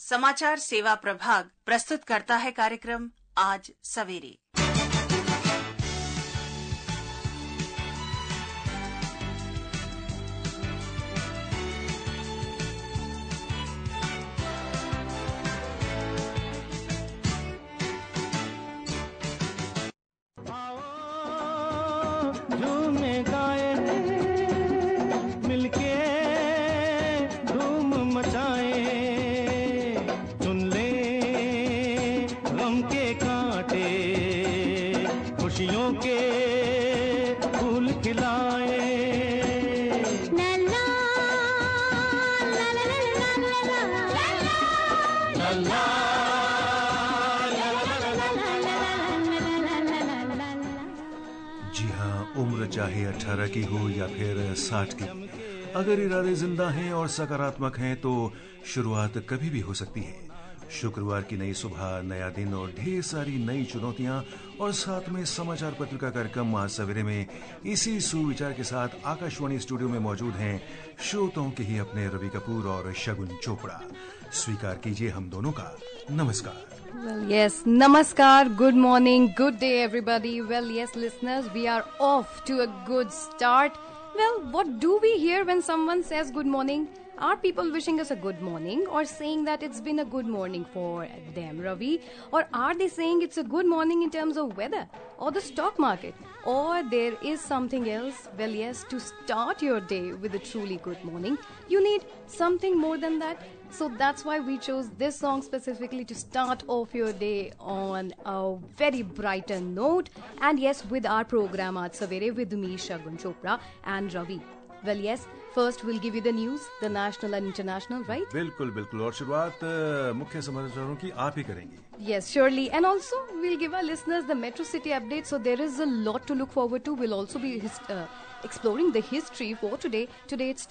समाचार सेवा प्रभाग प्रस्तुत करता है कार्यक्रम आज सवेरे। जी हाँ, उम्र चाहे 18 की हो या फिर 60 की, अगर इरादे जिंदा हैं और सकारात्मक हैं तो शुरुआत कभी भी हो सकती है। शुक्रवार की नई सुबह, नया दिन और ढेर सारी नई चुनौतियां और साथ में समाचार पत्र का कार्यक्रम आज सवेरे में इसी सुविचार के साथ आकाशवाणी स्टूडियो में मौजूद हैं श्रोताओं के ही अपने रवि कपूर और शगुन चोपड़ा। स्वीकार कीजिए हम दोनों का नमस्कार। Well, yes, namaskar, good morning, good day everybody. Well, yes, listeners, we are off to a good start. Well, what do we hear when someone says good morning? Are people wishing us a good morning or saying that it's been a good morning for them, Ravi? Or are they saying it's a good morning in terms of weather or the stock market? Or there is something else? Well, yes, to start your day with a truly good morning, you need something more than that. So that's why we chose this song specifically to start off your day on a very brighter note. And yes, with our program Aaj Savere with me, Shagun Chopra and Ravi. Well, yes, first we'll give you the news, the national and international, right? बिल्कुल बिल्कुल, और शुरुआत मुख्य समाचारों की आप ही करेंगी। Yes, surely. And also, we'll give our listeners the Metro City update. So there is a lot to look forward to. We'll also be exploring the history for today. Today it's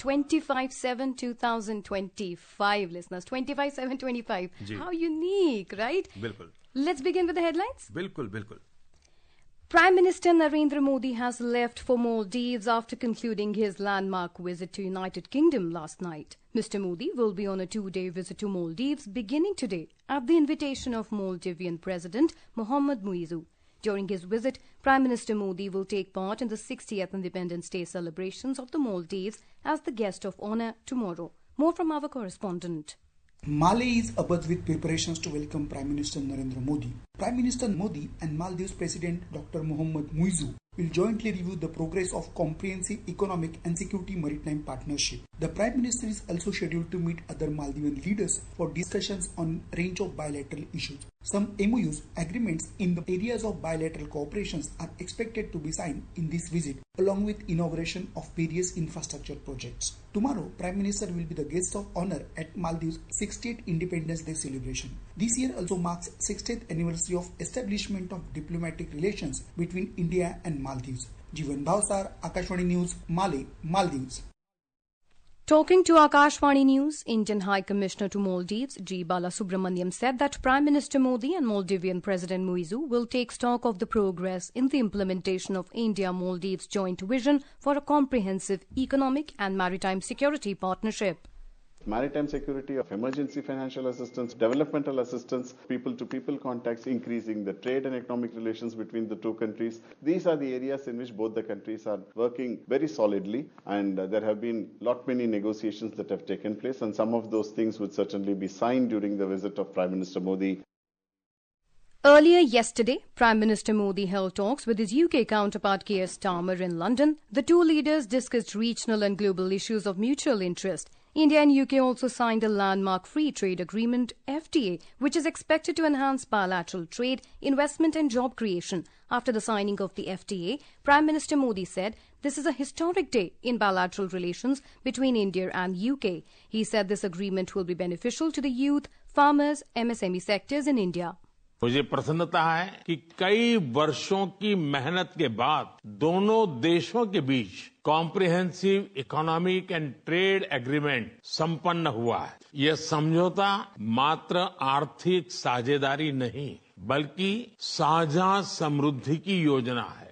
25/7/2025, listeners. 25/7/25. How unique, right? बिल्कुल। Let's begin with the headlines. बिल्कुल बिल्कुल। Prime Minister Narendra Modi has left for Maldives after concluding his landmark visit to United Kingdom last night. Mr. Modi will be on a 2-day visit to Maldives beginning today at the invitation of Maldivian President Mohamed Muizzu. During his visit, Prime Minister Modi will take part in the 60th Independence Day celebrations of the Maldives as the guest of honor tomorrow. More from our correspondent. Male is abuzz with preparations to welcome Prime Minister Narendra Modi. Prime Minister Modi and Maldives President Dr. Mohamed Muizzu will jointly review the progress of comprehensive economic and security maritime partnership. The Prime Minister is also scheduled to meet other Maldivian leaders for discussions on a range of bilateral issues. Some MOUs agreements in the areas of bilateral cooperations are expected to be signed in this visit, along with inauguration of various infrastructure projects. Tomorrow, Prime Minister will be the guest of honor at Maldives' 60th Independence Day celebration. This year also marks 60th anniversary of establishment of diplomatic relations between India and Maldives. Jivan Bhavsar, Akashvani News, Male, Maldives. Talking to Akashvani News, Indian High Commissioner to Maldives, G. Balasubramaniam, said that Prime Minister Modi and Maldivian President Muizzu will take stock of the progress in the implementation of India-Maldives joint vision for a comprehensive economic and maritime security partnership. Maritime security, of emergency financial assistance, developmental assistance, people-to-people contacts, increasing the trade and economic relations between the two countries. These are the areas in which both the countries are working very solidly, and there have been many negotiations that have taken place, and some of those things would certainly be signed during the visit of Prime Minister Modi. Earlier yesterday, Prime Minister Modi held talks with his UK counterpart Keir Starmer in London. The two leaders discussed regional and global issues of mutual interest. India and UK also signed a landmark free trade agreement, FTA, which is expected to enhance bilateral trade, investment and job creation. After the signing of the FTA, Prime Minister Modi said this is a historic day in bilateral relations between India and UK. He said this agreement will be beneficial to the youth, farmers, MSME sectors in India. मुझे प्रसन्नता है कि कई वर्षों की मेहनत के बाद दोनों देशों के बीच comprehensive economic and trade agreement संपन्न हुआ है। यह समझौता मात्र आर्थिक साझेदारी नहीं, बल्कि साझा समृद्धि की योजना है।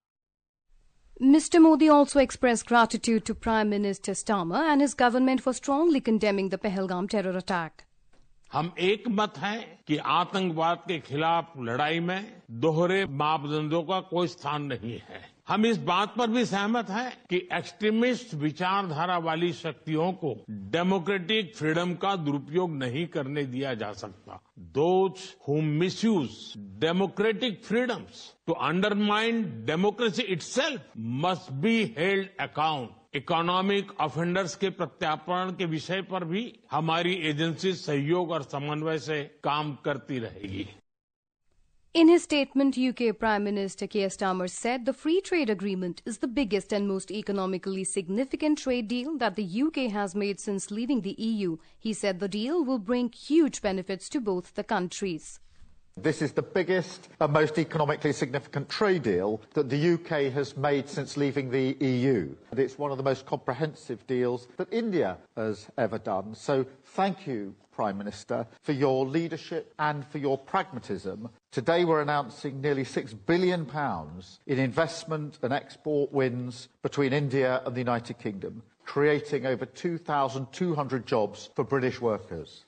Mr. Modi also expressed gratitude to Prime Minister Starmer and his government for strongly condemning the Pahalgam terror attack. हम एक मत हैं कि आतंकवाद के खिलाफ लड़ाई में दोहरे मापदंडों का कोई स्थान नहीं है। हम इस बात पर भी सहमत हैं कि एक्सट्रीमिस्ट विचारधारा वाली शक्तियों को डेमोक्रेटिक फ्रीडम का दुरुपयोग नहीं करने दिया जा सकता। Those who misuse democratic freedoms to undermine democracy itself must be held account. Economic offenders के प्रत्यार्पण के विषय पर भी हमारी एजेंसी सहयोग और समन्वय से काम करती रहेगी। In his statement, UK Prime Minister Keir Starmer said the free trade agreement is the biggest and most economically significant trade deal that the UK has made since leaving the EU. He said the deal will bring huge benefits to both the countries. This is the biggest and most economically significant trade deal that the UK has made since leaving the EU. And it's one of the most comprehensive deals that India has ever done. So thank you, Prime Minister, for your leadership and for your pragmatism. Today we're announcing nearly £6 billion in investment and export wins between India and the United Kingdom, creating over 2,200 jobs for British workers.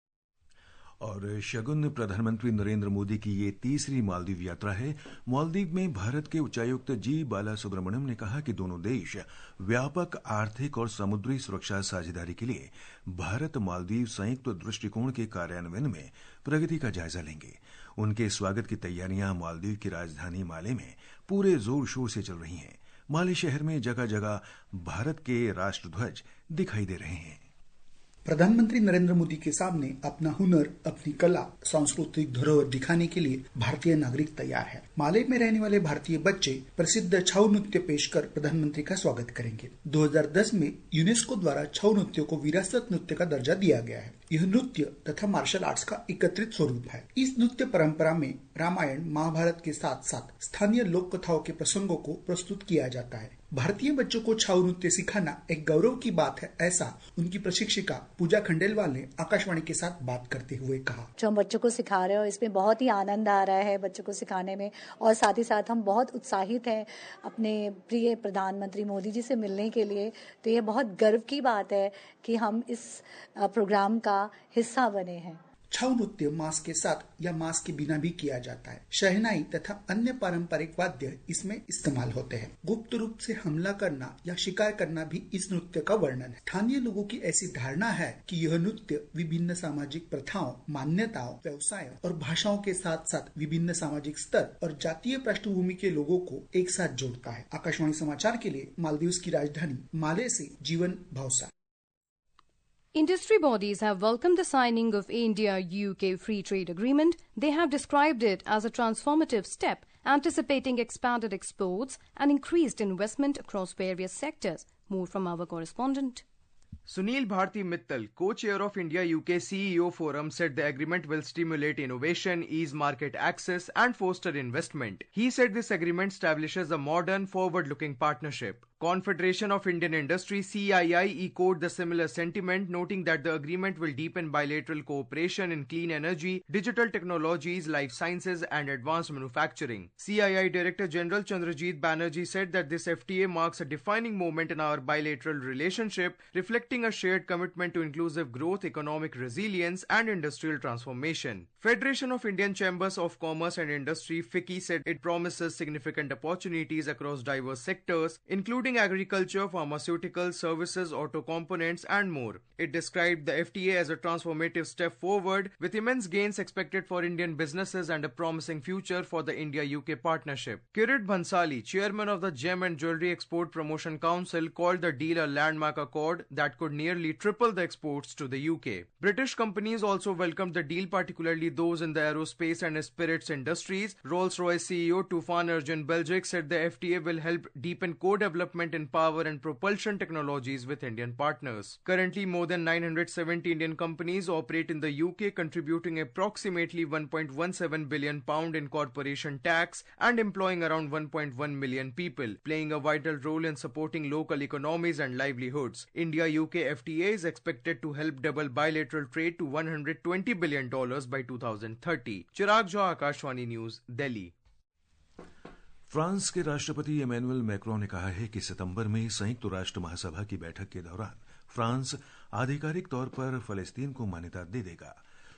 और शगुन प्रधानमंत्री नरेंद्र मोदी की ये तीसरी मालदीव यात्रा है। मालदीव में भारत के उच्चायुक्त जी बाला सुब्रमण्यम ने कहा कि दोनों देश व्यापक आर्थिक और समुद्री सुरक्षा साझेदारी के लिए भारत मालदीव संयुक्त दृष्टिकोण के कार्यान्वयन में प्रगति का जायजा लेंगे। उनके स्वागत की तैयारियां मालदीव की राजधानी माले में पूरे जोर शोर से चल रही हैं। माले शहर में जगह जगह भारत के राष्ट्रध्वज दिखाई दे रहे हैं। प्रधानमंत्री नरेंद्र मोदी के सामने अपना हुनर, अपनी कला, सांस्कृतिक धरोहर दिखाने के लिए भारतीय नागरिक तैयार है। माले में रहने वाले भारतीय बच्चे प्रसिद्ध छऊ नृत्य पेश कर प्रधानमंत्री का स्वागत करेंगे। 2010 में यूनेस्को द्वारा छऊ नृत्य को विरासत नृत्य का दर्जा दिया गया है। यह नृत्य तथा मार्शल आर्ट्स का एकत्रित स्वरूप है। इस नृत्य परंपरा में रामायण, महाभारत के साथ साथ स्थानीय लोक कथाओं के प्रसंगों को प्रस्तुत किया जाता है। भारतीय बच्चों को छऊ नृत्य सिखाना एक गौरव की बात है, ऐसा उनकी प्रशिक्षिका पूजा खंडेलवाल ने आकाशवाणी के साथ बात करते हुए कहा। जो हम बच्चों को सिखा रहे हो इसमें बहुत ही आनंद आ रहा है बच्चों को सिखाने में, और साथ ही साथ हम बहुत उत्साहित हैं अपने प्रिय प्रधानमंत्री मोदी जी से मिलने के लिए। तो ये बहुत गर्व की बात है कि हम इस प्रोग्राम का हिस्सा बने हैं। छऊ नृत्य मास्क के साथ या मास्क के बिना भी किया जाता है। शहनाई तथा अन्य पारंपरिक वाद्य इसमें इस्तेमाल होते हैं। गुप्त रूप से हमला करना या शिकार करना भी इस नृत्य का वर्णन है। स्थानीय लोगों की ऐसी धारणा है कि यह नृत्य विभिन्न सामाजिक प्रथाओं, मान्यताओं, व्यवसायों और भाषाओं के साथ साथ विभिन्न सामाजिक स्तर और जातीय पृष्ठभूमि के लोगों को एक साथ जोड़ता है। आकाशवाणी समाचार के लिए मालदीव की राजधानी माले से Jeevan Bhausa. Industry bodies have welcomed the signing of India-UK Free Trade Agreement. They have described it as a transformative step, anticipating expanded exports and increased investment across various sectors. More from our correspondent. Sunil Bharti Mittal, co-chair of India-UK CEO Forum, said the agreement will stimulate innovation, ease market access and foster investment. He said this agreement establishes a modern, forward-looking partnership. Confederation of Indian Industry CII echoed the similar sentiment, noting that the agreement will deepen bilateral cooperation in clean energy, digital technologies, life sciences and advanced manufacturing. CII Director General Chandrajit Banerjee said that this FTA marks a defining moment in our bilateral relationship, reflecting a shared commitment to inclusive growth, economic resilience and industrial transformation. Federation of Indian Chambers of Commerce and Industry FICCI said it promises significant opportunities across diverse sectors, including agriculture, pharmaceuticals, services, auto components and more. It described the FTA as a transformative step forward, with immense gains expected for Indian businesses and a promising future for the India-UK partnership. Kirit Bhansali, chairman of the Gem and Jewellery Export Promotion Council, called the deal a landmark accord that could nearly triple the exports to the UK. British companies also welcomed the deal, particularly those in the aerospace and spirits industries. Rolls-Royce CEO Tufan Arjun Belgic said the FTA will help deepen co-development in power and propulsion technologies with Indian partners. Currently, more than 970 Indian companies operate in the UK, contributing approximately £1.17 billion in corporation tax and employing around 1.1 million people, playing a vital role in supporting local economies and livelihoods. India-UK FTA is expected to help double bilateral trade to $120 billion by 2030. Chirag Jha, Akashvani News, Delhi. France के राष्ट्रपति Emmanuel Macron ने कहा है कि सितंबर में संयुक्त राष्ट्र महासभा की बैठक के दौरान फ्रांस आधिकारिक तौर पर फलस्तीन को मान्यता दे देगा।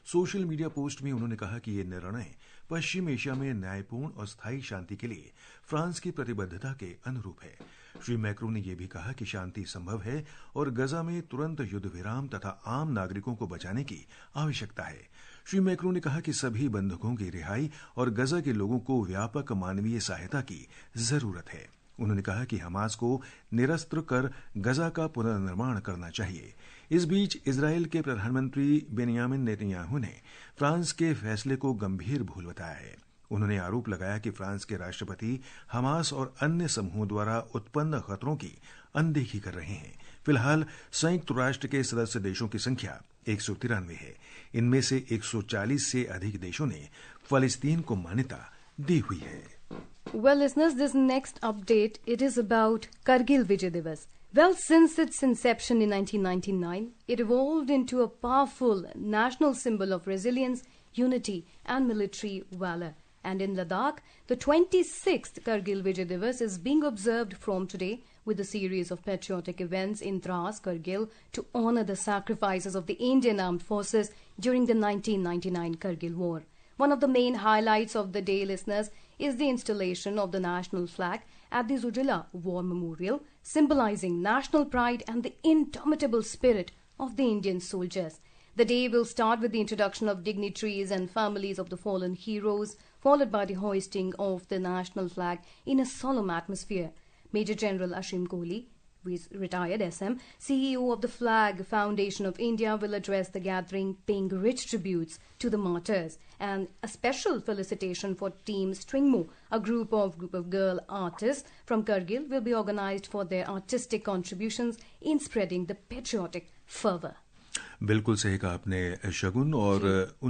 सोशल मीडिया पोस्ट में उन्होंने कहा कि ये निर्णय पश्चिम एशिया में न्यायपूर्ण और स्थायी शांति के लिए फ्रांस की प्रतिबद्धता के अनुरूप है। श्री मैक्रो ने यह भी कहा कि शांति संभव है और गजा में तुरंत युद्ध विराम तथा आम नागरिकों को बचाने की आवश्यकता है। श्री मैक्रो ने कहा कि सभी बंधकों की रिहाई और गजा के लोगों को व्यापक मानवीय सहायता की जरूरत है। उन्होंने कहा कि हमास को निरस्त्र कर गजा का पुनर्निर्माण करना चाहिए। इस बीच इजरायल के प्रधानमंत्री बेनियामिन नेतन्याहू ने फ्रांस के फैसले को गंभीर भूल बताया है। उन्होंने आरोप लगाया कि फ्रांस के राष्ट्रपति हमास और अन्य समूहों द्वारा उत्पन्न खतरों की अनदेखी कर रहे हैं। फिलहाल संयुक्त राष्ट्र के सदस्य देशों की संख्या 193 है। इनमें से 140 से अधिक देशों ने फलस्तीन को मान्यता दी हुई है। Well, listeners, this next update, it is about Kargil Vijay Divas. Well, since its inception in 1999, it evolved into a powerful national symbol of resilience, unity and military valor. And in Ladakh, the 26th Kargil Vijay Divas is being observed from today with a series of patriotic events in Dras, Kargil to honor the sacrifices of the Indian Armed Forces during the 1999 Kargil War. One of the main highlights of the day, listeners, is the installation of the national flag at the Zujila War Memorial, symbolizing national pride and the indomitable spirit of the Indian soldiers. The day will start with the introduction of dignitaries and families of the fallen heroes, followed by the hoisting of the national flag in a solemn atmosphere. Major General Ashim Kohli, who is retired SM, CEO of the Flag Foundation of India, will address the gathering, paying rich tributes to the martyrs. And a special felicitation for Team Stringmo, a group of girl artists from Kargil, will be organized for their artistic contributions in spreading the patriotic fervor. बिल्कुल सही कहा आपने शगुन। और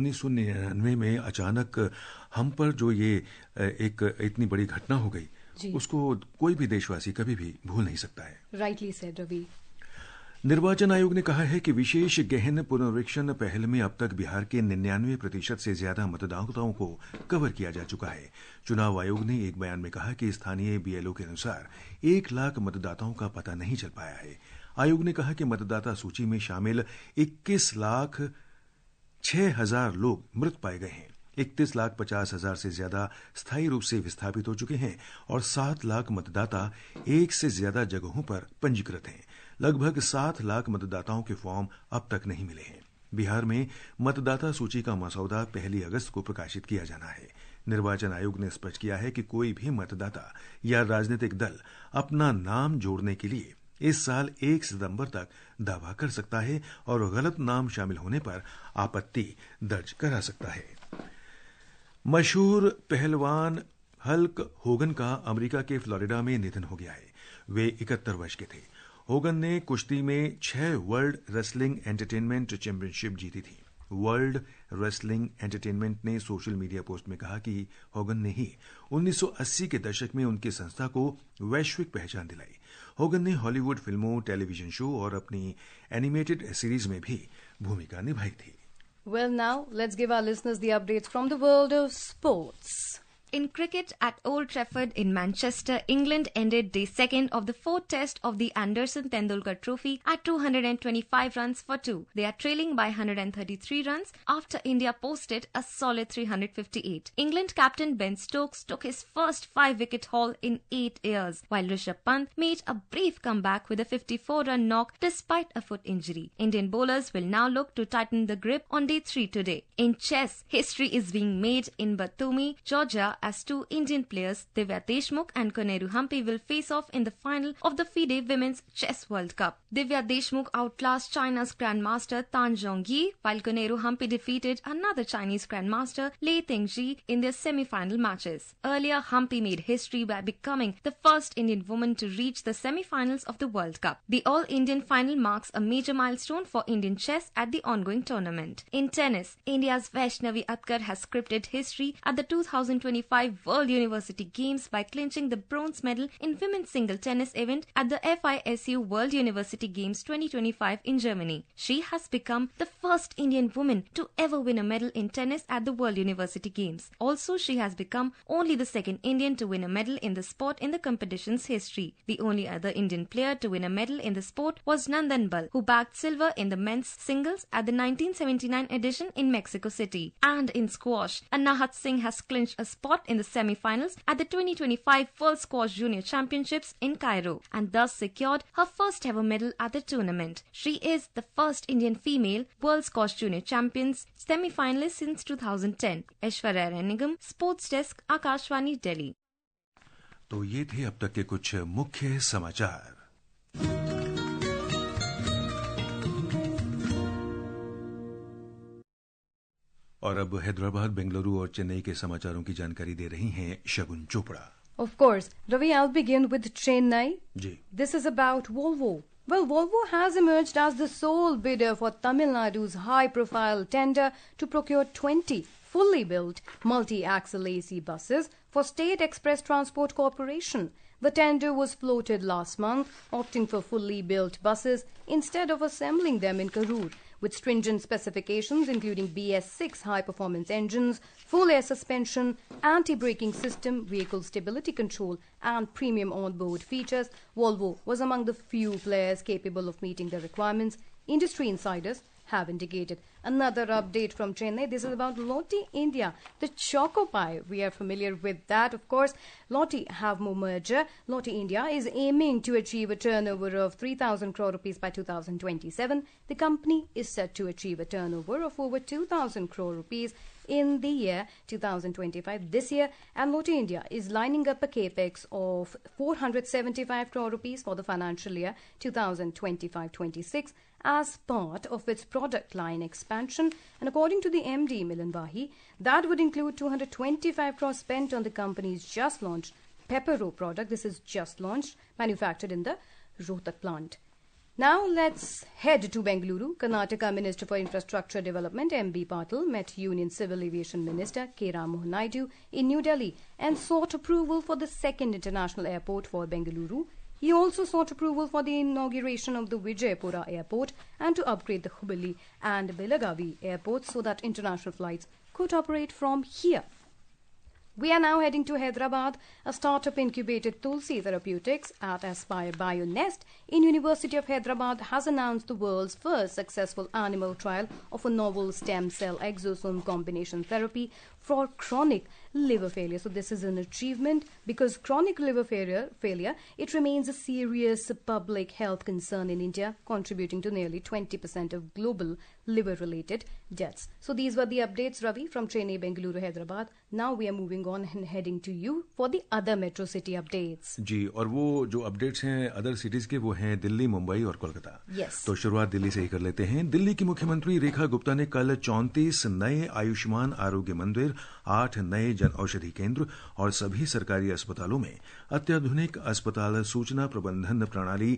1999 में अचानक हम पर जो ये एक इतनी बड़ी घटना हो गई, उसको कोई भी देशवासी कभी भी भूल नहीं सकता है। Rightly said Ravi. निर्वाचन आयोग ने कहा है कि विशेष गहन पुनरीक्षण पहल में अब तक बिहार के 99% से ज्यादा मतदाताओं को कवर किया जा चुका है। चुनाव आयोग ने एक बयान में कहा कि स्थानीय बीएलओ के अनुसार 1 लाख मतदाताओं का पता नहीं चल पाया है। आयोग ने कहा कि मतदाता सूची में शामिल 21,06,000 लोग मृत पाए गए हैं। 31,50,000 से ज्यादा स्थायी रूप से विस्थापित हो चुके हैं और 7 लाख मतदाता एक से ज्यादा जगहों पर पंजीकृत हैं। लगभग 7 लाख मतदाताओं के फॉर्म अब तक नहीं मिले हैं। बिहार में मतदाता सूची का मसौदा 1 अगस्त को प्रकाशित किया जाना है। निर्वाचन आयोग ने स्पष्ट किया है कि कोई भी मतदाता या राजनीतिक दल अपना नाम जोड़ने के लिए इस साल 1 सितंबर तक दावा कर सकता है और गलत नाम शामिल होने पर आपत्ति दर्ज करा सकता है। मशहूर पहलवान हल्क होगन का अमेरिका के फ्लोरिडा में निधन हो गया है। वे 71 वर्ष के थे। होगन ने कुश्ती में 6 वर्ल्ड रेसलिंग एंटरटेनमेंट चैंपियनशिप जीती थी। वर्ल्ड रेसलिंग एंटरटेनमेंट ने सोशल मीडिया पोस्ट में कहा कि होगन ने ही 1980 के दशक में उनकी संस्था को वैश्विक पहचान दिलाई। होगन ने हॉलीवुड फिल्मों, टेलीविजन शो और अपनी एनिमेटेड सीरीज में भी भूमिका निभाई थी। Well, now let's give our listeners the updates from the world of sports. In cricket at Old Trafford in Manchester, England ended day 2nd of the 4th test of the Anderson Tendulkar Trophy at 225 runs for 2. They are trailing by 133 runs after India posted a solid 358. England captain Ben Stokes took his first 5-wicket haul in 8 years, while Rishabh Pant made a brave comeback with a 54-run knock despite a foot injury. Indian bowlers will now look to tighten the grip on day 3 today. In chess, history is being made in Batumi, Georgia, as 2 Indian players, Divya Deshmukh and Koneru Hampi, will face off in the final of the FIDE Women's Chess World Cup. Divya Deshmukh outclassed China's Grandmaster Tan Zhongyi, while Koneru Hampi defeated another Chinese Grandmaster Lei Tengji in their semi-final matches. Earlier, Hampi made history by becoming the first Indian woman to reach the semi-finals of the World Cup. The All-Indian final marks a major milestone for Indian chess at the ongoing tournament. In tennis, India's Vaishnavi Atkar has scripted history at the 2025 2025 World University Games by clinching the bronze medal in women's single tennis event at the FISU World University Games 2025 in Germany. She has become the first Indian woman to ever win a medal in tennis at the World University Games. Also, she has become only the second Indian to win a medal in the sport in the competition's history. The only other Indian player to win a medal in the sport was Nandan Bal, who bagged silver in the men's singles at the 1979 edition in Mexico City. And in squash, Anahat Singh has clinched a spot in the semi-finals at the 2025 World Squash Junior Championships in Cairo and thus secured her first ever medal at the tournament. She is the first Indian female World Squash Junior Champions semi-finalist since 2010. Aishwarya Ranigam, Sports Desk, Akashvani, Delhi. तो ये थे अब तक के कुछ मुख्य समाचार। और अब हैदराबाद, बेंगलुरु और चेन्नई के समाचारों की जानकारी दे रही हैं शगुन Chopra. Of course, Ravi, I'll begin with Chennai. Ji. This is about Volvo. Well, Volvo has emerged as the sole bidder for Tamil Nadu's high-profile tender to procure 20 fully built multi-axle AC buses for State Express Transport Corporation. The tender was floated last month, opting for fully built buses instead of assembling them in Karur, with stringent specifications including BS6 high-performance engines, full air suspension, anti-braking system, vehicle stability control, and premium on-board features. Volvo was among the few players capable of meeting the requirements, industry insiders have indicated. Another update from Chennai. This is about Lotte India, the Choco Pie. We are familiar with that, of course. Lotte have more merger. Lotte India is aiming to achieve a turnover of 3,000 crore rupees by 2027. The company is set to achieve a turnover of over 2,000 crore rupees in the year 2025 this year, and Lotte India is lining up a capex of 475 crore rupees for the financial year 2025-26 as part of its product line expansion. And according to the MD Milan Vahi, that would include 225 crore spent on the company's just launched Pepero product. This is just launched, manufactured in the Rohtak plant. Now let's head to Bengaluru. Karnataka Minister for Infrastructure Development M.B. Patil met Union Civil Aviation Minister K. Ram Mohan Naidu in New Delhi and sought approval for the second international airport for Bengaluru. He also sought approval for the inauguration of the Vijayapura airport and to upgrade the Hubballi and Belagavi airports so that international flights could operate from here. We are now heading to Hyderabad. A startup incubated Tulsi Therapeutics at Aspire BioNest in University of Hyderabad has announced the world's first successful animal trial of a novel stem cell exosome combination therapy for chronic liver failure. So this is an achievement because chronic liver failure, it remains a serious public health concern in India, contributing to nearly 20% of global liver-related deaths. So these were the updates, Ravi, from Chennai, Bengaluru, Hyderabad. Now we are moving on and heading to you for the other metro city updates. जी, और वो जो updates हैं other cities के वो हैं दिल्ली, मुंबई और Kolkata. Yes. तो शुरुआत दिल्ली से ही कर लेते हैं। दिल्ली की मुख्यमंत्री रेखा गुप्ता ने कल 34 नए आयुष्मान आरोग्य मंदिर, 8 नए जन औषधि केंद्र और सभी सरकारी अस्पतालों में अत्याधुनिक अस्पताल सूचना प्रबंधन प्रणाली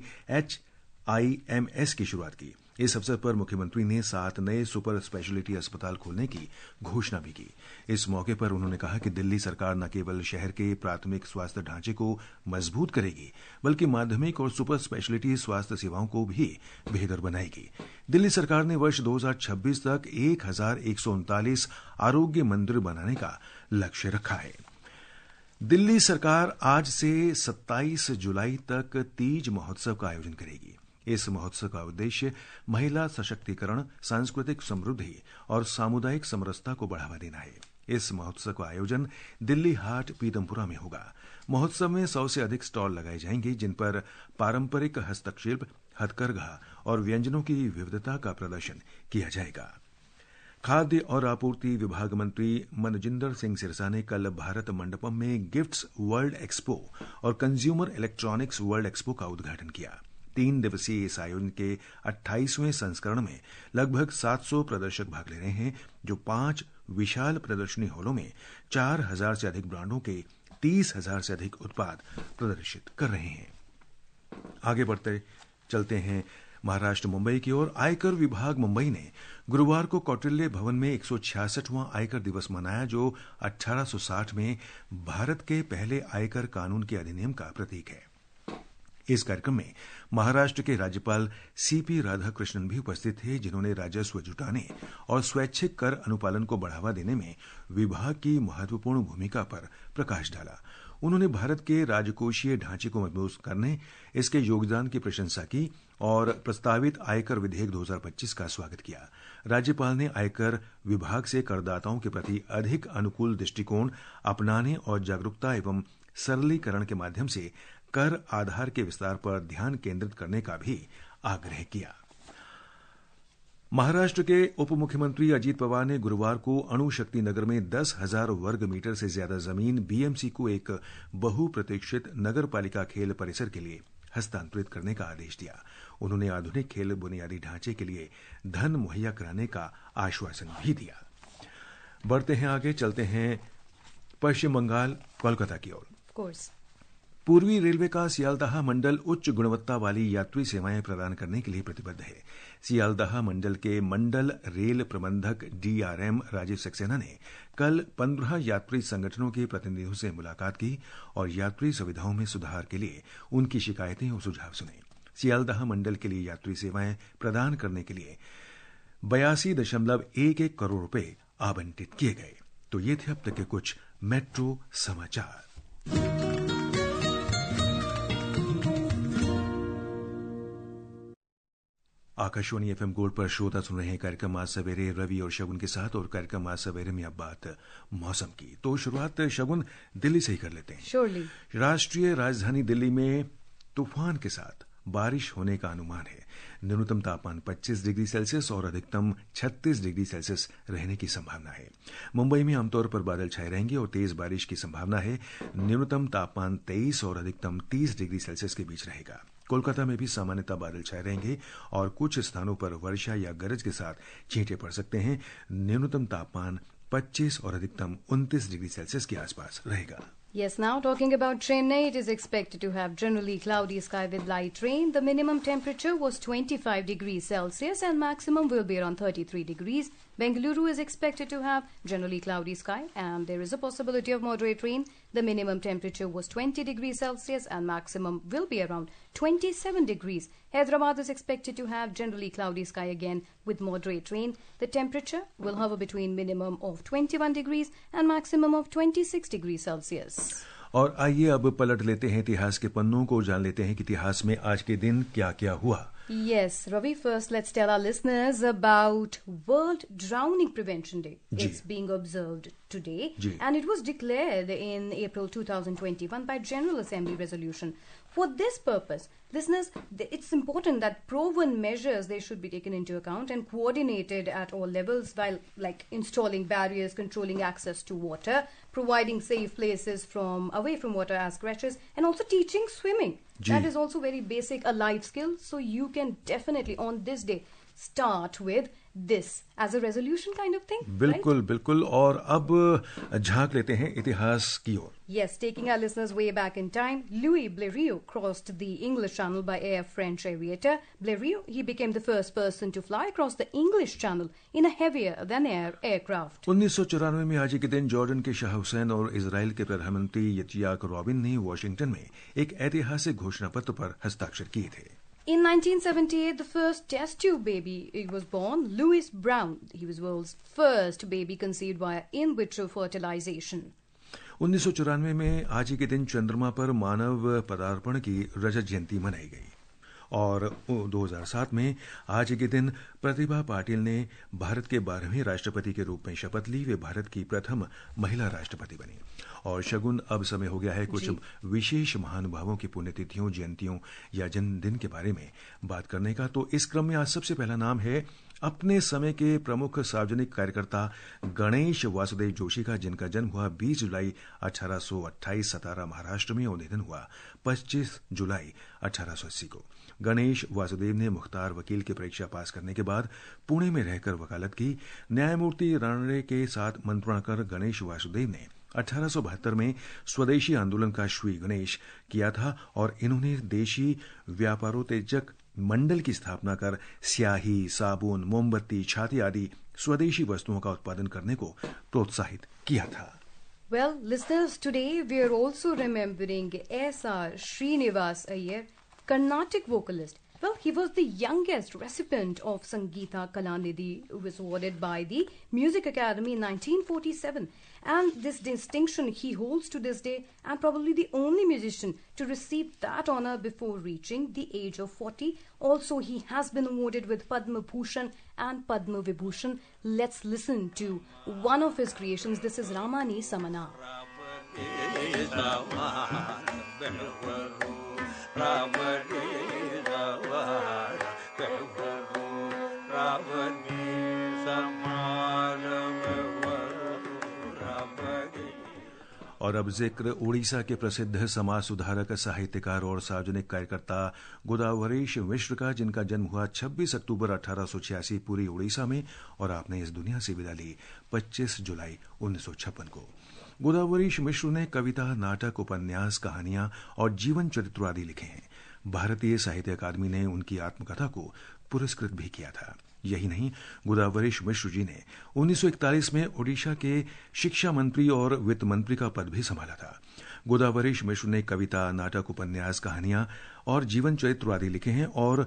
HIMS की शुरुआत की। इस अवसर पर मुख्यमंत्री ने 7 नए सुपर स्पेशलिटी अस्पताल खोलने की घोषणा भी की। इस मौके पर उन्होंने कहा कि दिल्ली सरकार न केवल शहर के प्राथमिक स्वास्थ्य ढांचे को मजबूत करेगी, बल्कि माध्यमिक और सुपर स्पेशलिटी स्वास्थ्य सेवाओं को भी बेहतर बनाएगी। दिल्ली सरकार ने वर्ष 2026 तक 1,139 आरोग्य मंदिर बनाने का लक्ष्य रखा है। दिल्ली सरकार आज से 27 जुलाई तक तीज महोत्सव का आयोजन करेगी। इस महोत्सव का उद्देश्य महिला सशक्तिकरण, सांस्कृतिक समृद्धि और सामुदायिक समरसता को बढ़ावा देना है। इस महोत्सव का आयोजन दिल्ली हाट पीतमपुरा में होगा। महोत्सव में 100 से अधिक स्टॉल लगाए जाएंगे, जिन पर पारंपरिक हस्तशिल्प, हथकरघा और व्यंजनों की विविधता का प्रदर्शन किया जाएगा। खाद्य और आपूर्ति विभाग मंत्री मनजिंदर सिंह सिरसा ने कल भारत मंडपम में गिफ्ट्स वर्ल्ड एक्सपो और कंज्यूमर इलेक्ट्रॉनिक्स वर्ल्ड एक्सपो का उद्घाटन किया। 3 दिवसीय इस आयोजन के 28वें संस्करण में लगभग 700 प्रदर्शक भाग ले रहे हैं, जो 5 विशाल प्रदर्शनी हॉलों में 4,000 से अधिक ब्रांडों के 30,000 से अधिक उत्पाद प्रदर्शित कर रहे हैं। आगे बढ़ते चलते हैं महाराष्ट्र मुंबई की ओर आयकर विभाग मुंबई ने गुरुवार को कौटिल्य भवन में 166वां आयकर दिवस मनाया, जो 1860 में भारत के पहले आयकर कानून के अधिनियम का प्रतीक है। इस कार्यक्रम में महाराष्ट्र के राज्यपाल सीपी राधाकृष्णन भी उपस्थित थे, जिन्होंने राजस्व जुटाने और स्वैच्छिक कर अनुपालन को बढ़ावा देने में विभाग की महत्वपूर्ण भूमिका पर प्रकाश डाला। उन्होंने भारत के राजकोषीय ढांचे को मजबूत करने, इसके योगदान की प्रशंसा की और प्रस्तावित आयकर विधेयक 2025 का स्वागत किया। राज्यपाल ने आयकर विभाग से करदाताओं के प्रति अधिक अनुकूल दृष्टिकोण अपनाने और जागरूकता एवं सरलीकरण के माध्यम से कर आधार के विस्तार पर ध्यान केंद्रित करने का भी आग्रह किया। महाराष्ट्र के उप मुख्यमंत्री अजीत पवार ने गुरुवार को अणुशक्ति नगर में 10,000 वर्ग मीटर से ज्यादा जमीन बीएमसी को एक बहुप्रतीक्षित नगर पालिका खेल परिसर के लिए हस्तांतरित करने का आदेश दिया। उन्होंने आधुनिक खेल बुनियादी ढांचे के लिए धन मुहैया कराने का आश्वासन भी दिया। बढ़ते हैं आगे, चलते हैं पश्चिम बंगाल कोलकाता की ओर। पूर्वी रेलवे का सियालदह मंडल उच्च गुणवत्ता वाली यात्री सेवाएं प्रदान करने के लिए प्रतिबद्ध है। सियालदह मंडल के मंडल रेल प्रबंधक डीआरएम राजीव सक्सेना ने कल 15 यात्री संगठनों के प्रतिनिधियों से मुलाकात की और यात्री सुविधाओं में सुधार के लिए उनकी शिकायतें और सुझाव सुने। सियालदह मंडल के लिए यात्री सेवाएं प्रदान करने के लिए 82.11 करोड़ रुपए आवंटित किए गए। तो ये थे अब तक के कुछ मेट्रो समाचार। आकाशवाणी एफएम गोल्ड पर श्रोता सुन रहे हैं कार्यक्रम आज सवेरे रवि और शगुन के साथ, और कार्यक्रम आज सवेरे में अब बात मौसम की। तो शुरुआत शगुन दिल्ली से ही कर लेते हैं। श्योरली। राष्ट्रीय राजधानी दिल्ली में तूफान के साथ बारिश होने का अनुमान है। न्यूनतम तापमान 25 डिग्री सेल्सियस और अधिकतम 36 डिग्री सेल्सियस रहने की संभावना है। मुंबई में आमतौर पर बादल छाए रहेंगे और तेज बारिश की संभावना है। न्यूनतम तापमान 23 और अधिकतम 30 डिग्री सेल्सियस के बीच रहेगा। कोलकाता में भी सामान्यतः बादल छाए रहेंगे और कुछ स्थानों पर वर्षा या गरज के साथ छींटे पड़ सकते हैं। न्यूनतम तापमान 25 और अधिकतम 29 डिग्री सेल्सियस के आसपास रहेगा। Yes, now talking about Chennai, it is expected to have generally cloudy sky with light rain. The minimum temperature was 25 degrees Celsius and maximum will be around 33 degrees. Bengaluru is expected to have generally cloudy sky and there is a possibility of moderate rain. The minimum temperature was 20 degrees Celsius and maximum will be around 27 degrees. Hyderabad is expected to have generally cloudy sky again with moderate rain. The temperature will hover between minimum of 21 degrees and maximum of 26 degrees Celsius. और आइए अब पलट लेते हैं इतिहास के पन्नों को, जान लेते हैं कि इतिहास में आज के दिन क्या क्या हुआ। Yes, Ravi, first let's tell our listeners about World Drowning Prevention Day. It's being observed today and it was declared in April 2021 by General Assembly resolution. For this purpose, listeners, it's important that proven measures, they should be taken into account and coordinated at all levels, while like installing barriers, controlling access to water, providing safe places away from water as crashes, and also teaching swimming. That is also very basic, a life skill. So you can definitely on this day start with this as a resolution kind of thing. बिल्कुल right? बिल्कुल। और अब झांक लेते हैं इतिहास की ओर। Yes, taking our listeners way back in time, Louis Blériot crossed the English Channel by air French aviator. Blériot, he became the first person to fly across the English Channel in a heavier than air aircraft. 1994 में आज ही के दिन Jordan के शाह हुसैन और Israel के प्रधानमंत्री यित्याक robin ने Washington में एक ऐतिहासिक घोषणा पत्र पर हस्ताक्षर किए थे। In 1978, the first test tube baby was born, Louis Brown. He was world's first baby conceived via in vitro fertilization. 1994 में आज ही के दिन चंद्रमा पर मानव पदार्पण की रजत जयंती मनाई गई और 2007 में आज के दिन प्रतिभा पाटिल ने भारत के 12वें राष्ट्रपति के रूप में शपथ ली। वे भारत की प्रथम महिला राष्ट्रपति बनी। और शगुन, अब समय हो गया है कुछ विशेष महानुभावों की पुण्यतिथियों, जयंतियों या जन्मदिन के बारे में बात करने का। तो इस क्रम में आज सबसे पहला नाम है अपने समय के प्रमुख सार्वजनिक कार्यकर्ता गणेश वासुदेव जोशी का, जिनका जन्म हुआ 20 जुलाई 1828 सतारा महाराष्ट्र में और निधन हुआ 25 जुलाई 1880 को। गणेश वासुदेव ने मुख्तार वकील की परीक्षा पास करने के बाद पुणे में रहकर वकालत की। न्यायमूर्ति रानडे के साथ मंत्रणा कर गणेश वासुदेव ने 1872 में स्वदेशी आंदोलन का श्री गणेश किया था और इन्होंने देशी व्यापारोत्तेजक मंडल की स्थापना कर स्याही, साबुन, मोमबत्ती, छाती आदि स्वदेशी वस्तुओं का उत्पादन करने को प्रोत्साहित किया था। Well, listeners, today we are also remembering S.R. Srinivas Iyer, Carnatic vocalist. Well, he was the youngest recipient of Sangeeta Kalanidhi, who was awarded by the Music Academy in 1947. And this distinction he holds to this day, and probably the only musician to receive that honor before reaching the age of 40. Also, he has been awarded with Padma Bhushan and Padma Vibhushan. Let's listen to one of his creations. This is Ramani Samana. और अब जिक्र उड़ीसा के प्रसिद्ध समाज सुधारक, साहित्यकार और सार्वजनिक कार्यकर्ता गोदावरीश मिश्र का, जिनका जन्म हुआ 26 अक्टूबर 1886 पूरी उड़ीसा में और आपने इस दुनिया से विदा ली 25 जुलाई 1956 को। गोदावरीश मिश्र ने कविता, नाटक, उपन्यास, कहानियां और जीवन चरित्र आदि लिखे हैं। भारतीय साहित्य अकादमी ने उनकी आत्मकथा को पुरस्कृत भी किया था। यही नहीं, गोदावरीश मिश्र जी ने 1941 में ओडिशा के शिक्षा मंत्री और वित्त मंत्री का पद भी संभाला था। गोदावरीश मिश्र ने कविता, नाटक, उपन्यास, कहानियां और जीवन चरित्र आदि लिखे हैं और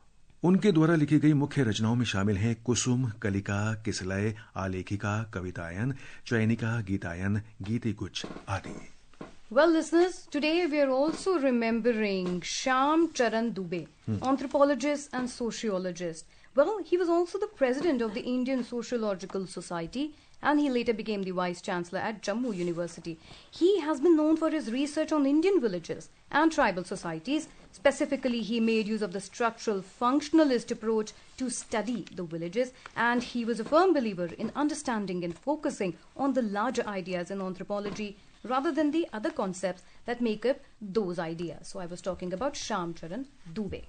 उनके द्वारा लिखी गई मुख्य रचनाओं में शामिल हैं कुसुम, कलिका, किसलय, आलेखिका, कवितायन, चयनिका, गीतायन, गीतिकुछ आदि। Well, listeners, today we are also remembering Shyam Charan Dubey, anthropologist and sociologist. Well, he was also the president of the Indian Sociological Society, and he later became the vice chancellor at Jammu University. He has been known for his research on Indian villages and tribal societies. Specifically, he made use of the structural functionalist approach to study the villages, and he was a firm believer in understanding and focusing on the larger ideas in anthropology rather than the other concepts that make up those ideas. So I was talking about Shyam Charan Dubey.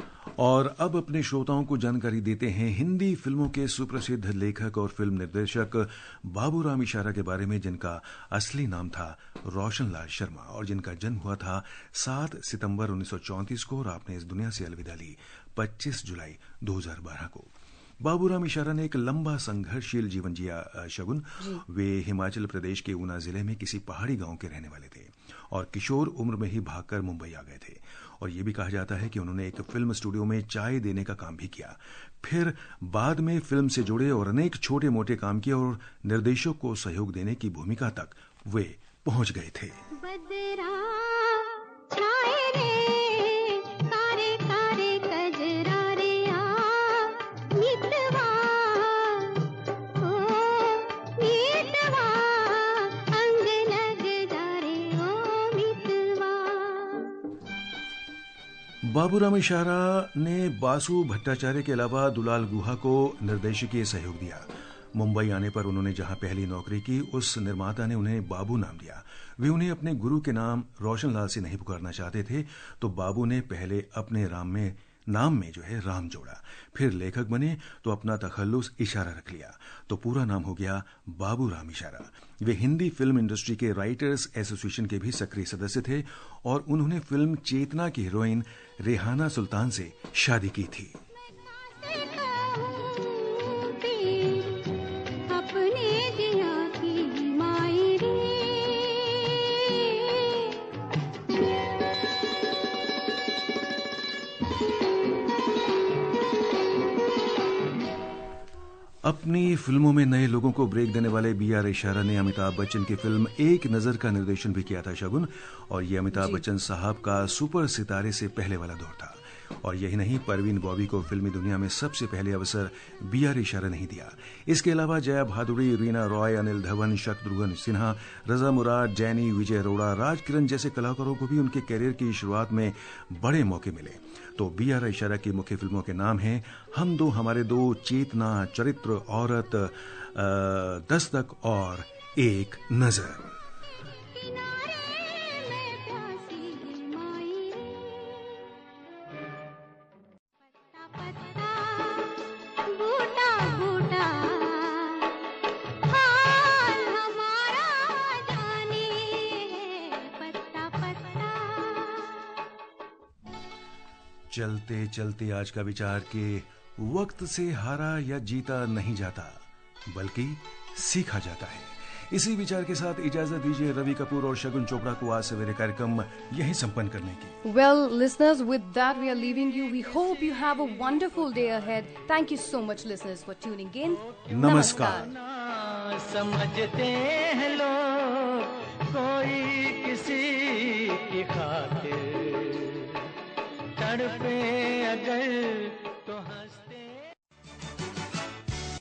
और अब अपने श्रोताओं को जानकारी देते हैं हिंदी फिल्मों के सुप्रसिद्ध लेखक और फिल्म निर्देशक बाबूराम इशारा के बारे में, जिनका असली नाम था रोशनलाल शर्मा और जिनका जन्म हुआ था 7 सितंबर 1934 को और आपने इस दुनिया से अलविदा ली 25 जुलाई 2012 को। बाबूराम इशारा ने एक लंबा संघर्षशील जीवन जिया शगुन। वे हिमाचल प्रदेश के ऊना जिले में किसी पहाड़ी गांव के रहने वाले थे और किशोर उम्र में ही भागकर मुंबई आ गए थे। और ये भी कहा जाता है कि उन्होंने एक फिल्म स्टूडियो में चाय देने का काम भी किया। फिर बाद में फिल्म से जुड़े और अनेक छोटे मोटे काम किए और निर्देशक को सहयोग देने की भूमिका तक वे पहुंच गए थे। बाबूराम इशारा ने बासु भट्टाचार्य के अलावा दुलाल गुहा को निर्देशकीय सहयोग दिया। मुंबई आने पर उन्होंने जहां पहली नौकरी की, उस निर्माता ने उन्हें बाबू नाम दिया। वे उन्हें अपने गुरु के नाम रोशनलाल से नहीं पुकारना चाहते थे, तो बाबू ने पहले अपने नाम में जो है राम जोड़ा। फिर लेखक बने तो अपना तखल्लुस इशारा रख लिया, तो पूरा नाम हो गया बाबूराम इशारा। वे हिंदी फिल्म इंडस्ट्री के राइटर्स एसोसिएशन के भी सक्रिय सदस्य थे और उन्होंने फिल्म चेतना की हीरोइन रेहाना सुल्तान से शादी की थी। अपनी फिल्मों में नए लोगों को ब्रेक देने वाले B.R. इशारा ने अमिताभ बच्चन की फिल्म एक नजर का निर्देशन भी किया था शगुन, और ये अमिताभ बच्चन साहब का सुपर सितारे से पहले वाला दौर था। और यही नहीं, परवीन बॉबी को फिल्मी दुनिया में सबसे पहले अवसर B.R. इशारा नहीं दिया। इसके अलावा जया भादुड़ी, रीना रॉय, अनिल धवन, शत्रुघ्न सिन्हा, रजा मुराद, जैनी, विजय अरोड़ा, राज किरण जैसे कलाकारों को भी उनके कैरियर की शुरुआत में बड़े मौके मिले। तो B.R. इशारा की मुख्य फिल्मों के नाम हैं हम दो हमारे दो, चेतना, चरित्र, औरत, दस्तक और एक नजर। चलते चलते आज का विचार के वक्त से हारा या जीता नहीं जाता, बल्कि सीखा जाता है। इसी विचार के साथ इजाजत दीजिए रवि कपूर और शगुन चोपड़ा को आज सवेरे कार्यक्रम यहीं संपन्न करने की। Well, listeners, with that we are leaving you. We hope you have a wonderful day ahead. Thank you so much, listeners, for tuning in. नमस्कार। समझते हैं लोग कोई किसी की खातिर तड़पे अगर